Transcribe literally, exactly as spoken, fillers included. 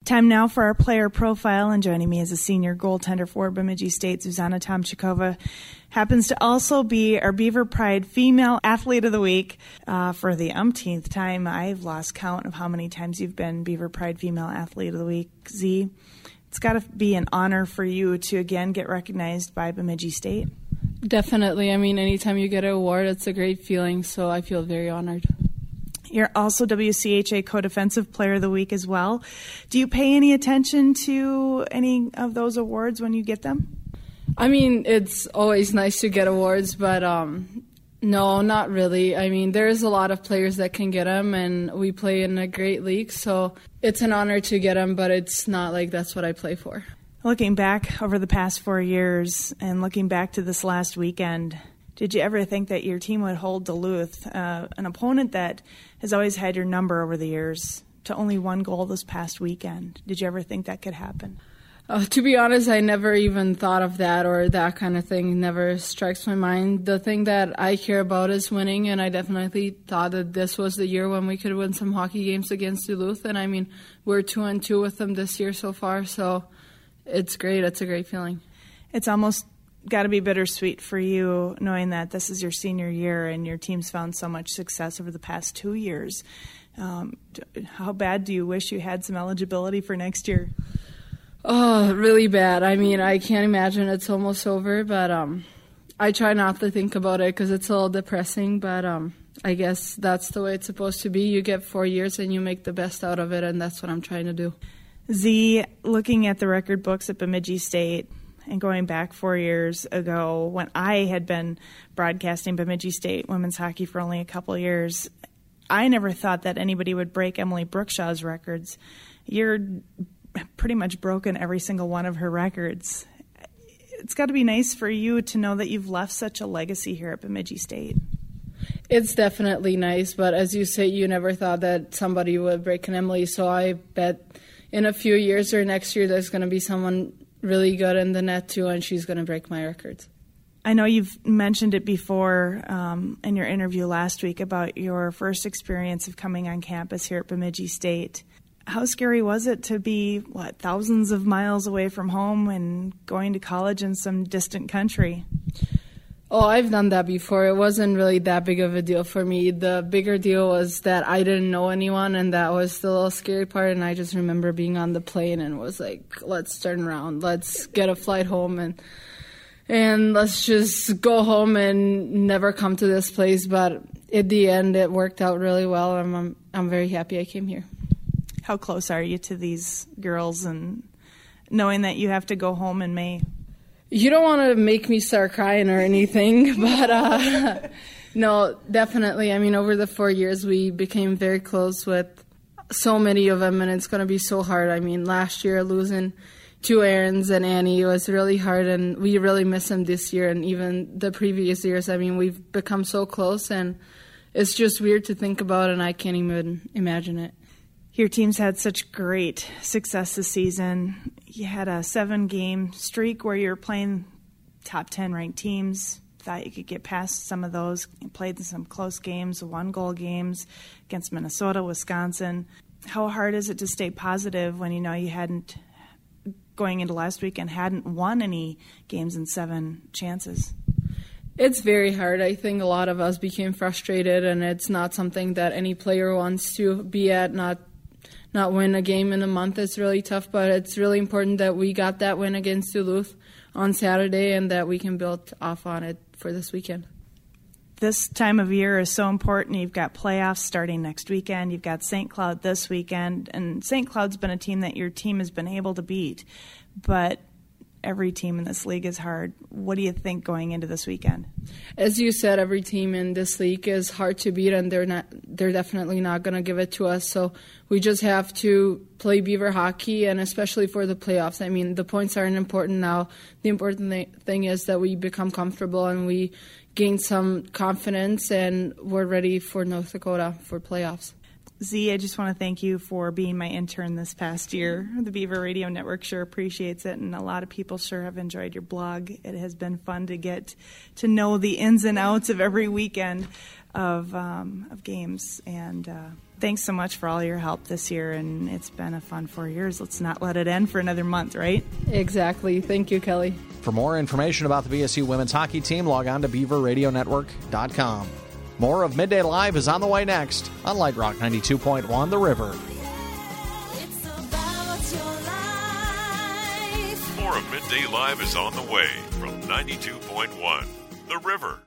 Time now for our player profile, and joining me is a senior goaltender for Bemidji State, Zuzana Tomchikova. Happens to also be our Beaver Pride Female Athlete of the Week uh, for the umpteenth time. I've lost count of how many times you've been Beaver Pride Female Athlete of the Week, Z. It's got to be an honor for you to again get recognized by Bemidji State. Definitely. I mean, anytime you get an award, it's a great feeling, so I feel very honored. You're also W C H A Co-Defensive Player of the Week as well. Do you pay any attention to any of those awards when you get them? I mean, it's always nice to get awards, but um, no, not really. I mean, there's a lot of players that can get them, and we play in a great league, so it's an honor to get them, but it's not like that's what I play for. Looking back over the past four years and looking back to this last weekend, did you ever think that your team would hold Duluth, uh, an opponent that has always had your number over the years, to only one goal this past weekend? Did you ever think that could happen? Uh, to be honest, I never even thought of that, or that kind of thing never strikes my mind. The thing that I care about is winning, and I definitely thought that this was the year when we could win some hockey games against Duluth. And I mean, we're two and two with them this year so far, so it's great. It's a great feeling. It's almost got to be bittersweet for you knowing that this is your senior year and your team's found so much success over the past two years. Um, how bad do you wish you had some eligibility for next year? Oh, really bad. I mean, I can't imagine it's almost over, but um, I try not to think about it because it's a little depressing, but um, I guess that's the way it's supposed to be. You get four years and you make the best out of it, and that's what I'm trying to do. Z, looking at the record books at Bemidji State and going back four years ago when I had been broadcasting Bemidji State women's hockey for only a couple of years, I never thought that anybody would break Emily Brookshaw's records. You're pretty much broken every single one of her records. It's got to be nice for you to know that you've left such a legacy here at Bemidji State. It's definitely nice, but as you say, you never thought that somebody would break an Emily, so I bet in a few years or next year there's going to be someone really good in the net too, and she's going to break my records. I know you've mentioned it before um, in your interview last week about your first experience of coming on campus here at Bemidji State. How scary was it to be, what, thousands of miles away from home and going to college in some distant country? Oh, I've done that before. It wasn't really that big of a deal for me. The bigger deal was that I didn't know anyone, and that was the little scary part. And I just remember being on the plane and was like, let's turn around. Let's get a flight home and and let's just go home and never come to this place. But at the end, it worked out really well. and I'm, I'm very happy I came here. How close are you to these girls and knowing that you have to go home in May? You don't want to make me start crying or anything, but uh, no, definitely. I mean, over the four years, we became very close with so many of them, and it's going to be so hard. I mean, last year, losing to Aaron's and Annie was really hard, and we really miss them this year, and even the previous years. I mean, we've become so close, and it's just weird to think about, and I can't even imagine it. Your team's had such great success this season. You had a seven-game streak where you were playing top ten ranked teams. Thought you could get past some of those. You played in some close games, one-goal games against Minnesota, Wisconsin. How hard is it to stay positive when you know you hadn't, going into last weekend, hadn't won any games in seven chances? It's very hard. I think a lot of us became frustrated, and it's not something that any player wants to be at, not Not win a game in a month. It's really tough, but it's really important that we got that win against Duluth on Saturday and that we can build off on it for this weekend. This time of year is so important. You've got playoffs starting next weekend. You've got Saint Cloud this weekend. And Saint Cloud's been a team that your team has been able to beat. But every team in this league is hard. What do you think going into this weekend? As you said, every team in this league is hard to beat, and they're not. They're definitely not going to give it to us. So we just have to play Beaver hockey, and especially for the playoffs. I mean, the points aren't important now. The important th- thing is that we become comfortable and we gain some confidence, and we're ready for North Dakota for playoffs. Z, I just want to thank you for being my intern this past year. The Beaver Radio Network sure appreciates it, and a lot of people sure have enjoyed your blog. It has been fun to get to know the ins and outs of every weekend of um, of games. And uh, thanks so much for all your help this year, and it's been a fun four years. Let's not let it end for another month, right? Exactly. Thank you, Kelly. For more information about the B S U women's hockey team, log on to beaver radio network dot com. More of Midday Live is on the way next on Light Rock ninety-two point one The River. More of Midday Live is on the way from ninety-two point one The River.